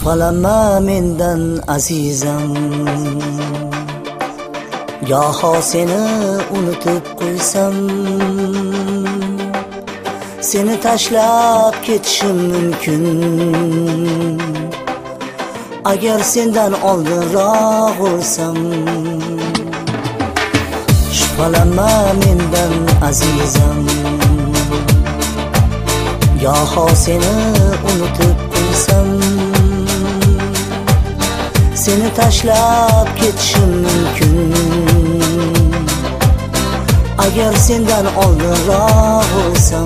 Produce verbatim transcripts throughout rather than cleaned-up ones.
Shubhalanma mendan azizam, goho seni unutib qo'ysam, seni tashlab ketishim mumkin. Agar sendan oldinroq o'lsam. Shubhalanma mendan azizam, goho seni unutib qo'ysam, seni tashlab ketishim mumkin. Agar sendan oldinroq o'lsam.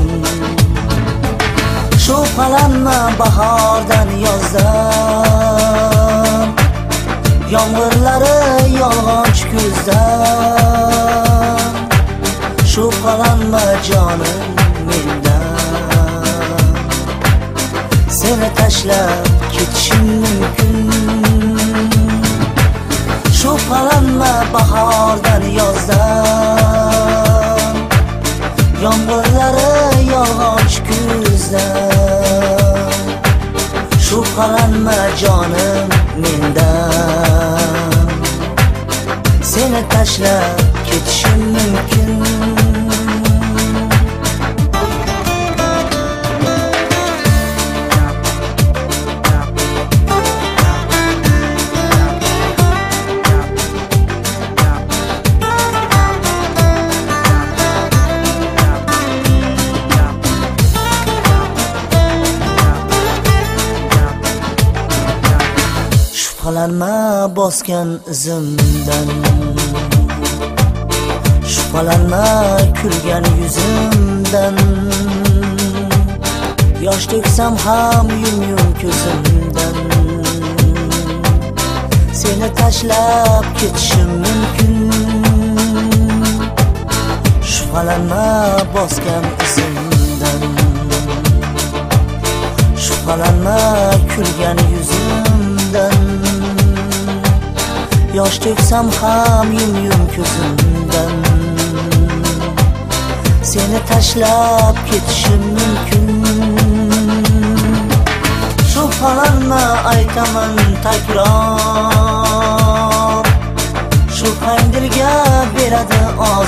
Shubhalanma bahordan yozdan, yomg'irlari yolg'onchi kuzdan. Shubhalanma jonim mendan, seni tashlab ketishim mumkin. Shubhalanma bahordan yozdan, yomg'irlari yolg'onchi kuzdan. Shubhalanma jonim mendan, seni tashlab ketishim mumkin. Shubhalanma bosgan izimdan, shubhalanma kulgan yuzimdan. Yosh to'ksam ham yum-yum ko'zimdan, seni tashlab ketishim mumkin. Shubhalanma bosgan izimdan, shubhalanma kulgan yuzimdan. Yosh to'ksam ham yum-yum ko'zimdan, seni tashlab ketishim mumkin. Shubhalanma aytaman takror, shubhang dilga beradi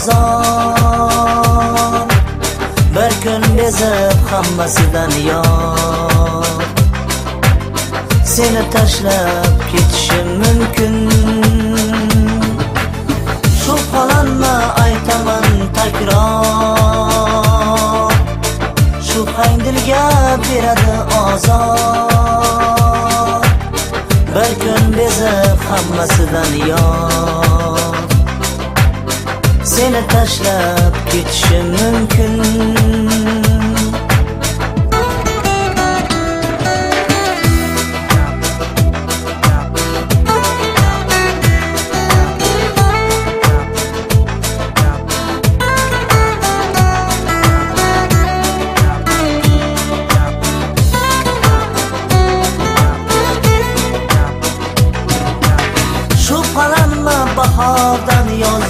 ozor. Bir kun bezib hammasidan yor, seni tashlab ketishim mumkin. Shubhalanma aytaman takror, shubhang dilga beradi ozor. Bir kun bezib hammasidan yor, seni tashlab ketishim mumkin. Shubhalanma bahordan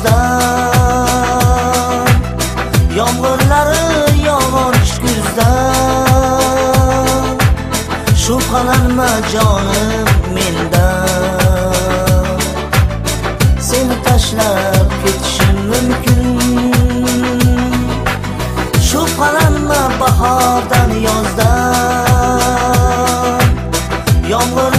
yozdan, yomg'irlari yog'onchi kuzdan. Shubhalanma jonim mendan, seni tashlab ketishim mumkin. Shubhalanma bahordan yozdan, yomg'ir